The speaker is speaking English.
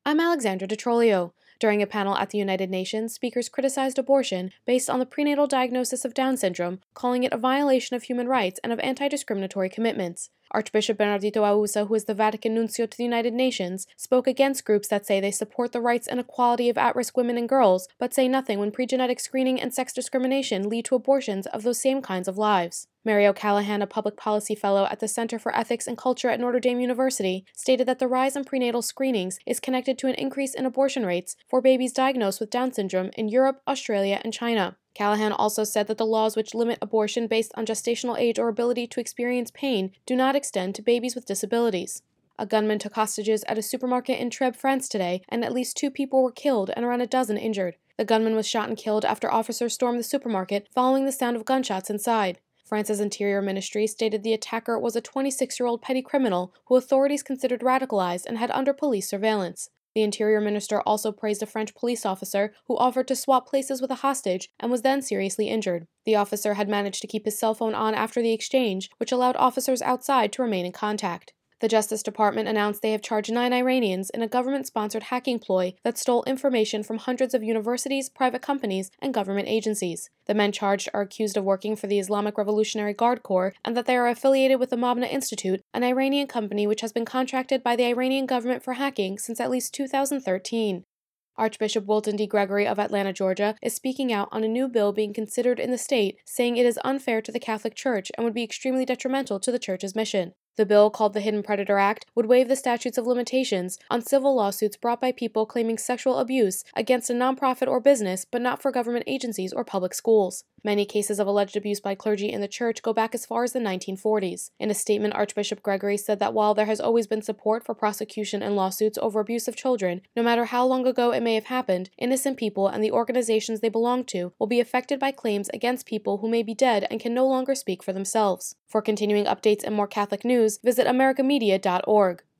I'm Alexandra DeTrolio. During a panel at the United Nations, speakers criticized abortion based on the prenatal diagnosis of Down syndrome, calling it a violation of human rights and of anti-discriminatory commitments. Archbishop Bernardito Ausa, who is the Vatican nuncio to the United Nations, spoke against groups that say they support the rights and equality of at-risk women and girls, but say nothing when pre-genetic screening and sex discrimination lead to abortions of those same kinds of lives. Mary O'Callaghan, a public policy fellow at the Center for Ethics and Culture at Notre Dame University, stated that the rise in prenatal screenings is connected to an increase in abortion rates for babies diagnosed with Down syndrome in Europe, Australia, and China. Callahan also said that the laws which limit abortion based on gestational age or ability to experience pain do not extend to babies with disabilities. A gunman took hostages at a supermarket in Trèbes, France today, and at least 2 people were killed and around a dozen injured. The gunman was shot and killed after officers stormed the supermarket following the sound of gunshots inside. France's Interior Ministry stated the attacker was a 26-year-old petty criminal who authorities considered radicalized and had under police surveillance. The Interior Minister also praised a French police officer who offered to swap places with a hostage and was then seriously injured. The officer had managed to keep his cell phone on after the exchange, which allowed officers outside to remain in contact. The Justice Department announced they have charged 9 Iranians in a government-sponsored hacking ploy that stole information from hundreds of universities, private companies, and government agencies. The men charged are accused of working for the Islamic Revolutionary Guard Corps and that they are affiliated with the Mabna Institute, an Iranian company which has been contracted by the Iranian government for hacking since at least 2013. Archbishop Wilton D. Gregory of Atlanta, Georgia, is speaking out on a new bill being considered in the state, saying it is unfair to the Catholic Church and would be extremely detrimental to the Church's mission. The bill, called the Hidden Predator Act, would waive the statutes of limitations on civil lawsuits brought by people claiming sexual abuse against a nonprofit or business, but not for government agencies or public schools. Many cases of alleged abuse by clergy in the Church go back as far as the 1940s. In a statement, Archbishop Gregory said that while there has always been support for prosecution and lawsuits over abuse of children, no matter how long ago it may have happened, innocent people and the organizations they belong to will be affected by claims against people who may be dead and can no longer speak for themselves. For continuing updates and more Catholic news, visit americamedia.org.